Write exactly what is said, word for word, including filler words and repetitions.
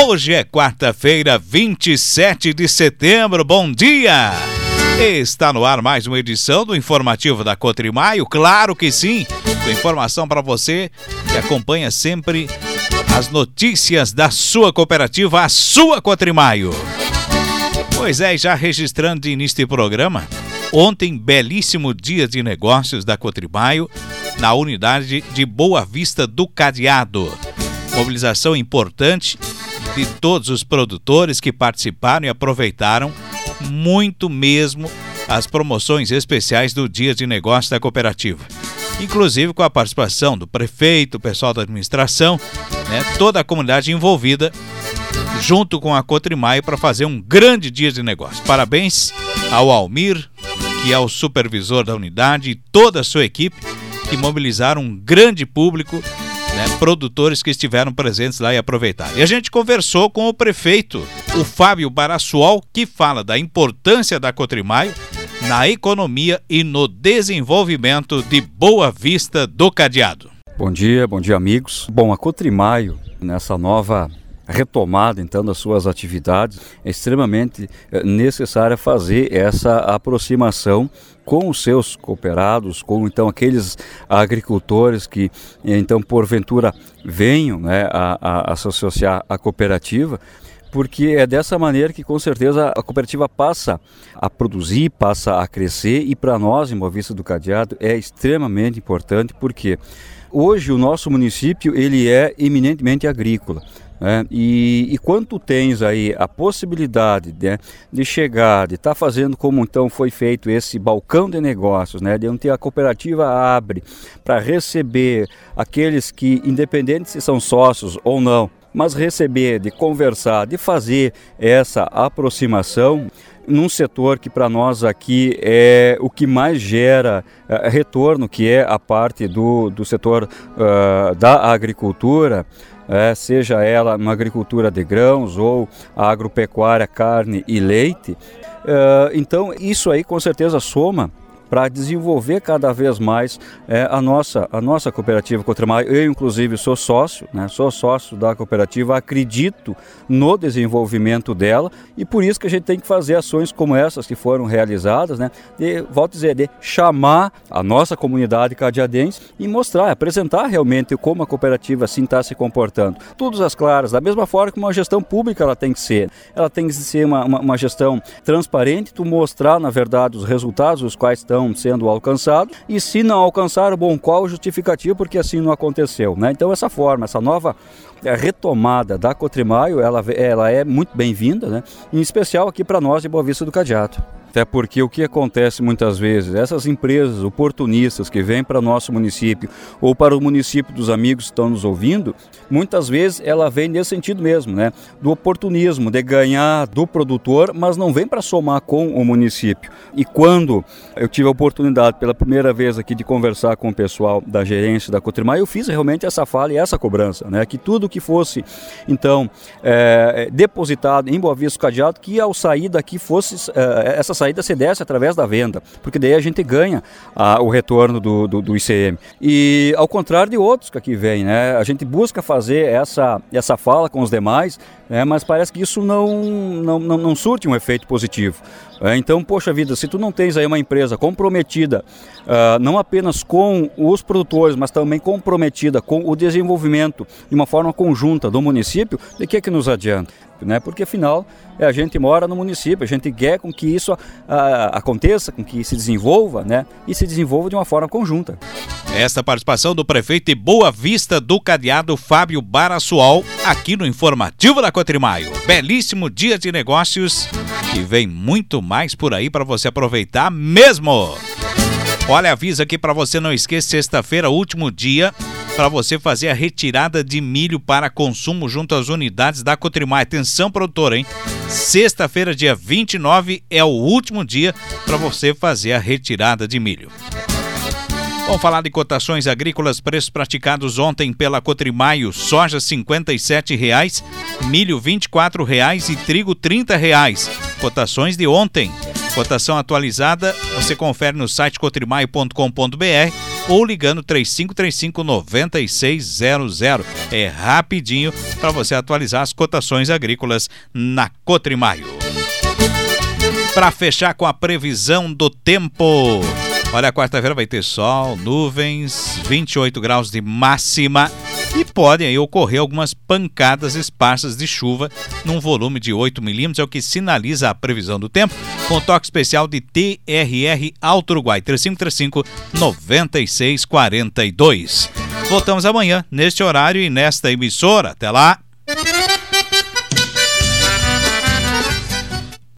Hoje é quarta-feira, vinte e sete de setembro, bom dia! Está no ar mais uma edição do Informativo da Cotrimaio, claro que sim, com informação para você que acompanha sempre as notícias da sua cooperativa, a sua Cotrimaio. Pois é, já registrando de início de programa, ontem, belíssimo dia de negócios da Cotrimaio, na unidade de Boa Vista do Cadeado. Mobilização importante de todos os produtores que participaram e aproveitaram muito mesmo as promoções especiais do dia de negócio da cooperativa. Inclusive com a participação do prefeito, pessoal da administração, né, toda a comunidade envolvida junto com a Cotrimaio para fazer um grande dia de negócio. Parabéns ao Almir, que é o supervisor da unidade, e toda a sua equipe que mobilizaram um grande público, né, produtores que estiveram presentes lá e aproveitaram. E a gente conversou com o prefeito, o Fábio Barassuol, que fala da importância da Cotrimaio na economia e no desenvolvimento de Boa Vista do Cadeado. Bom dia, bom dia, amigos. Bom, a Cotrimaio, nessa nova retomada então das suas atividades, é extremamente necessária fazer essa aproximação com os seus cooperados, com então aqueles agricultores que então porventura venham, né, a, a, a se associar à cooperativa, porque é dessa maneira que com certeza a cooperativa passa a produzir, passa a crescer, e para nós em Boa Vista do Cadeado é extremamente importante, porque hoje o nosso município ele é eminentemente agrícola. É, e, e quando tu tens aí a possibilidade, né, de chegar, de estar tá fazendo como então foi feito esse balcão de negócios, né, de onde a cooperativa abre para receber aqueles que, independente se são sócios ou não, mas receber, de conversar, de fazer essa aproximação num setor que para nós aqui é o que mais gera uh, retorno, que é a parte do, do setor uh, da agricultura, é, seja ela uma agricultura de grãos ou a agropecuária, carne e leite. Uh, então isso aí com certeza soma para desenvolver cada vez mais é, a, nossa, a nossa cooperativa Cotrimaio. Eu, inclusive, sou sócio, né? Sou sócio da cooperativa, acredito no desenvolvimento dela, e por isso que a gente tem que fazer ações como essas que foram realizadas, né? De, volto a dizer, de chamar a nossa comunidade cadeadense e mostrar, apresentar realmente como a cooperativa assim está se comportando. Todas as claras, da mesma forma que uma gestão pública ela tem que ser. Ela tem que ser uma, uma, uma gestão transparente, tu mostrar, na verdade, os resultados, os quais estão sendo alcançados, e se não alcançaram, bom, qual o justificativo porque assim não aconteceu, né? Então essa forma, essa nova retomada da Cotrimaio, ela, ela é muito bem-vinda, né? Em especial aqui para nós de Boa Vista do Cadeado. Até porque o que acontece muitas vezes, essas empresas oportunistas que vêm para o nosso município ou para o município dos amigos que estão nos ouvindo, muitas vezes ela vem nesse sentido mesmo, né? Do oportunismo, de ganhar do produtor, mas não vem para somar com o município. E quando eu tive a oportunidade pela primeira vez aqui de conversar com o pessoal da gerência da Cotrimaio, eu fiz realmente essa fala e essa cobrança, né? Que tudo que fosse, então, é, depositado em Boa Vista do Cadeado, que ao sair daqui fosse é, essa saída se desse através da venda, porque daí a gente ganha ah, o retorno do, do, do I C M. E ao contrário de outros que aqui vêm, né? A gente busca fazer essa, essa fala com os demais, né? Mas parece que isso não, não, não, não surte um efeito positivo. É, então, poxa vida, se tu não tens aí uma empresa comprometida, uh, não apenas com os produtores, mas também comprometida com o desenvolvimento de uma forma conjunta do município, de que é que nos adianta? Né? Porque afinal a gente mora no município, a gente quer com que isso uh, aconteça, com que se desenvolva, né? E se desenvolva de uma forma conjunta. Esta participação do prefeito de Boa Vista do Cadeado, Fábio Barassuol, aqui no Informativo da Cotrimaio. Belíssimo dia de negócios e vem muito mais por aí para você aproveitar mesmo. Olha, aviso aqui para você, não esqueça, sexta-feira, último dia para você fazer a retirada de milho para consumo junto às unidades da Cotrimaio. Atenção, produtor, hein? Sexta-feira, dia vinte e nove, é o último dia para você fazer a retirada de milho. Vamos falar de cotações agrícolas, preços praticados ontem pela Cotrimaio: soja cinquenta e sete reais, milho vinte e quatro reais e trigo trinta reais. Cotações de ontem. Cotação atualizada você confere no site cotrimaio ponto com ponto br ou ligando três cinco três cinco, nove seis zero zero. É rapidinho para você atualizar as cotações agrícolas na Cotrimaio. Para fechar com a previsão do tempo. Olha, quarta-feira vai ter sol, nuvens, vinte e oito graus de máxima e podem aí ocorrer algumas pancadas esparsas de chuva num volume de oito milímetros, é o que sinaliza a previsão do tempo, com toque especial de T R R Alto Uruguai, três cinco três cinco, nove seis quatro dois. Voltamos amanhã, neste horário e nesta emissora. Até lá!